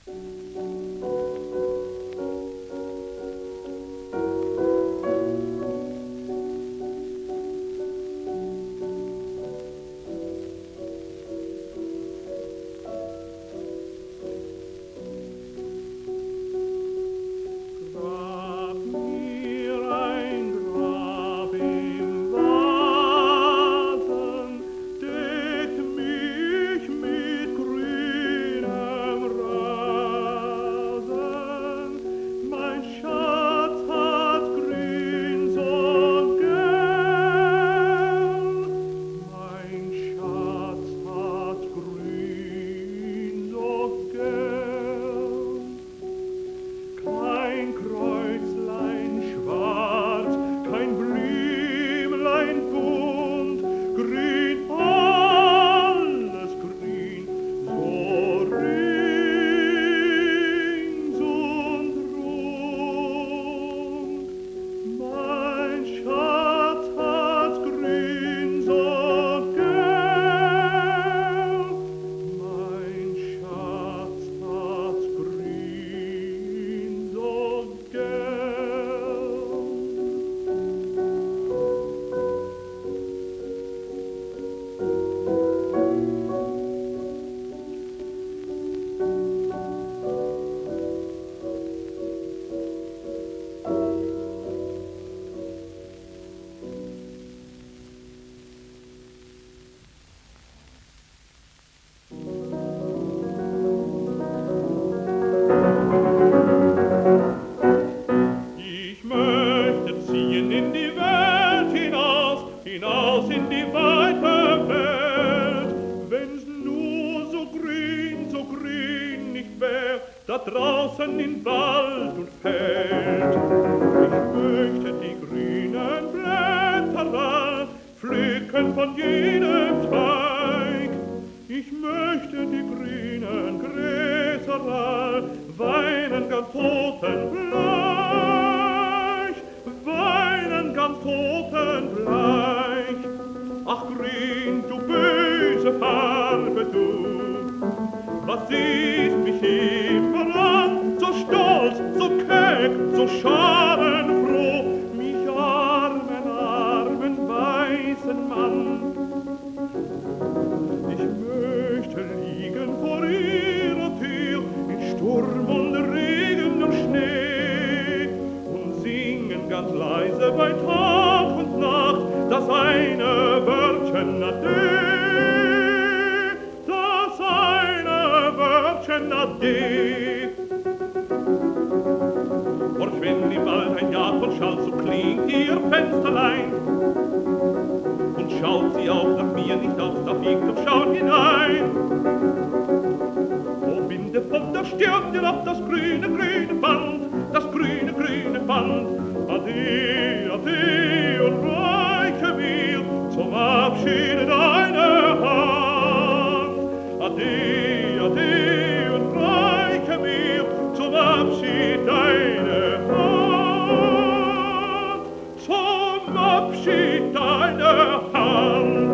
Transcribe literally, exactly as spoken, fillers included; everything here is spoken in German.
da draußen in Wald und Feld. Ich möchte die grünen Blätter pflücken von jedem Zweig. Ich möchte die grünen Gräser weinen ganz totenbleich, weinen ganz totenbleich. Ach grün, du böse Farbe, du, was siehst mich immer an, so stolz, so keck, so schadenfroh, mich armen, armen, weißen Mann. Ich möchte liegen vor ihrer Tür, in Sturm und Regen und Schnee, und singen ganz leise bei Tag und Nacht das eine Wörtchen Ade. Ade. Und wenn im Wald ein Jagdschall, so klingt ihr Fensterlein, und schaut sie auch nach mir nicht aus, darf ich doch schauen hinein. O binde von der Stirn dir ab das grüne, grüne Band, das grüne, grüne Band. Ade, ade, und reiche mir zum Abschied deine Hand. Ade, ade, zum Abschied deine Hand, zum Abschied deine Hand.